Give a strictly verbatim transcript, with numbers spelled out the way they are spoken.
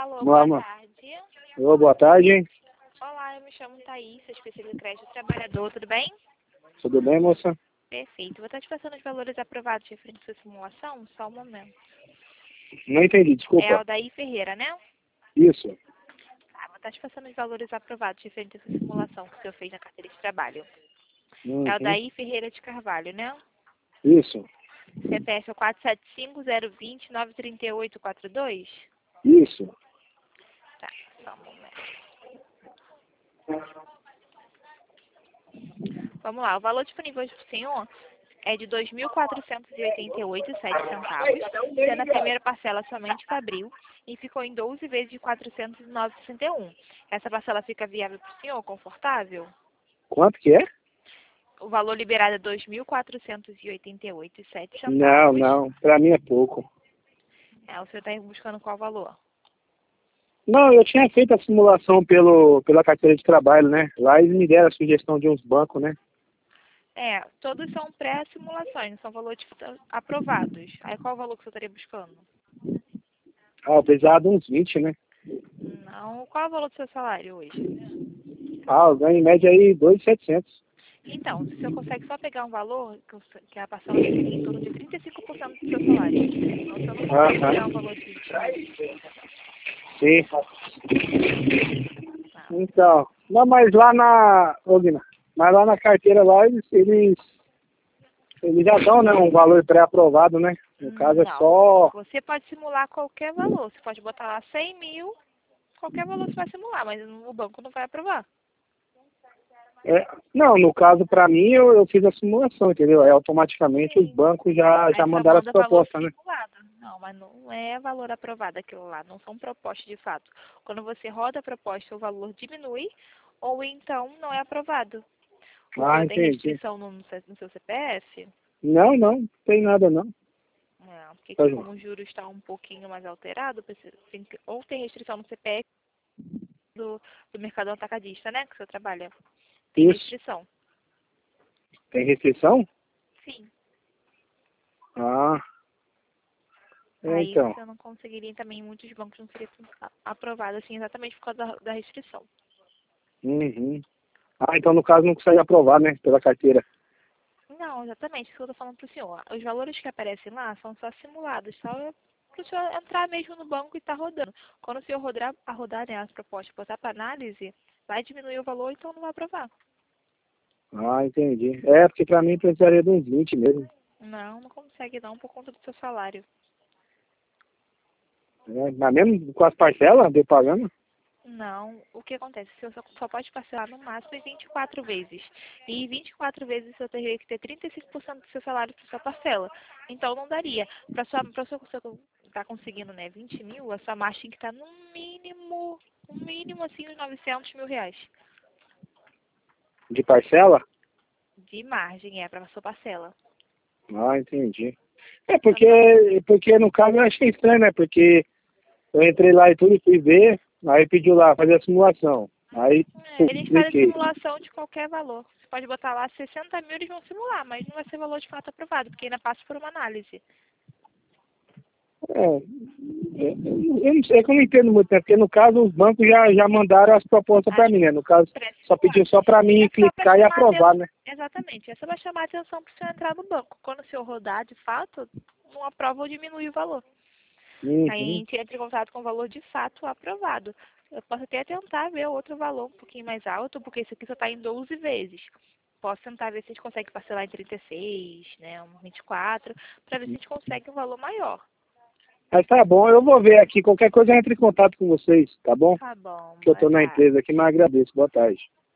Alô, boa Mama. tarde. Ô, boa tarde. Olá, eu me chamo Thaís, sou especialista de crédito trabalhador, tudo bem? Tudo bem, moça? Perfeito. Vou estar te passando os valores aprovados referente à sua simulação, só um momento. Não entendi, É desculpa. Aldair Ferreira, né? Isso. Tá, vou estar te passando os valores aprovados referente à sua simulação que o senhor fez na carteira de trabalho. É Uhum. Aldair Ferreira de Carvalho, né? Isso. C P F é quatro sete cinco, zero dois zero, nove três oito quatro dois? Isso. Tá, só um momento. Vamos lá, o valor disponível hoje para o senhor é de dois mil quatrocentos e oitenta e oito reais e sete centavos, sendo a primeira parcela somente para abril, e ficou em doze vezes de quatrocentos e nove reais e sessenta e um. Essa parcela fica viável para o senhor, confortável? Quanto que é? O valor liberado é dois mil quatrocentos e oitenta e oito reais e sete centavos. Não, não. Pra mim é pouco. É, o senhor está buscando qual valor? Não, eu tinha feito a simulação pelo, pela carteira de trabalho, né? Lá eles me deram a sugestão de uns bancos, né? É, todos são pré-simulações, não são valores aprovados. Aí qual o valor que o senhor estaria buscando? Ah, eu precisava de uns vinte, né? Não. Qual é o valor do seu salário hoje? Ah, eu ganho em média aí dois mil e setecentos. Então, se o senhor consegue só pegar um valor, que o se- que a parcela ficaria em torno de trinta e cinco por cento do seu salário. Então, o senhor não consegue Aham. pegar um valor de vinte mil. Sim. Tá. Então, não, mas lá na. Ô, Guina, mas lá na carteira lá eles, eles, eles já dão, né, um valor pré-aprovado, né? No caso é Não. só. Você pode simular qualquer valor. Você pode botar lá cem mil, qualquer valor você vai simular, mas o banco não vai aprovar. É, não, no caso, para mim, eu, eu fiz a simulação, entendeu? É, automaticamente os Sim. bancos já, Aí já só mandaram as manda valor propostas, né? simulado. Não, mas não é valor aprovado aquilo lá. Não são propostas de fato. Quando você roda a proposta, o valor diminui ou então não é aprovado. O Ah, senhor tem entendi. restrição no, no seu no seu C P F? Não, não, não tem nada, não. Não, porque Tá, aqui João? como o juro está um pouquinho mais alterado, precisa- tem que- ou tem restrição no C P F do, do mercado atacadista, né? Que o senhor trabalha. Tem Isso. restrição. Tem restrição? Sim. Ah, é, Aí então. você não conseguiria também, muitos bancos não seria a- aprovado assim exatamente por causa da, da restrição. Uhum. Ah, então no caso não consegue aprovar, né? Pela carteira. Não, exatamente, isso que eu estou falando para o senhor. Os valores que aparecem lá são só simulados, só para o senhor entrar mesmo no banco e estar rodando. Quando o senhor rodar, a rodar, né, as propostas, botar para análise, vai diminuir o valor, então não vai aprovar. Ah, entendi. É, porque pra mim precisaria de uns vinte mesmo. Não, não consegue não, por conta do seu salário. É, mas mesmo com as parcelas de pagando? Não, o que acontece? O senhor só, só pode parcelar no máximo em vinte e quatro vezes. E vinte e quatro vezes o senhor teria que ter trinta e cinco por cento do seu salário para sua parcela. Então não daria. Para sua, para o senhor estar conseguindo, né, vinte mil, a sua margem tem que estar no mínimo, no mínimo assim, uns novecentos mil reais. De parcela? De margem, é, para a sua parcela. Ah, entendi. É porque, porque no caso eu achei estranho, né? Porque eu entrei lá e tudo e fui ver, aí pediu lá fazer a simulação. Aí, É, pô, eles fazem cliquei. simulação de qualquer valor. Você pode botar lá sessenta mil, eles vão simular, mas não vai ser valor de fato aprovado, porque ainda passa por uma análise. É, é, eu não sei, é que eu não entendo muito, né? Porque no caso os bancos já, já mandaram as propostas para As mim, né? No caso, só pediu pré-simuladas. só para E mim é só para clicar e chamar a aprovar, atenção. né? Exatamente. Essa vai chamar a atenção para o senhor entrar no banco. Quando o senhor rodar, de fato, não aprova ou diminui o valor. Aí a Uhum. gente entra em contato com o valor de fato aprovado. Eu posso até tentar ver outro valor um pouquinho mais alto, porque isso aqui só está em doze vezes. Posso tentar ver se a gente consegue parcelar em trinta e seis, né, um vinte e quatro, para ver se a gente consegue um valor maior. Mas tá bom, eu vou ver aqui. Qualquer coisa eu entro em contato com vocês, tá bom? Tá bom, Que eu boa tô na tarde. empresa aqui, mas agradeço. Boa tarde.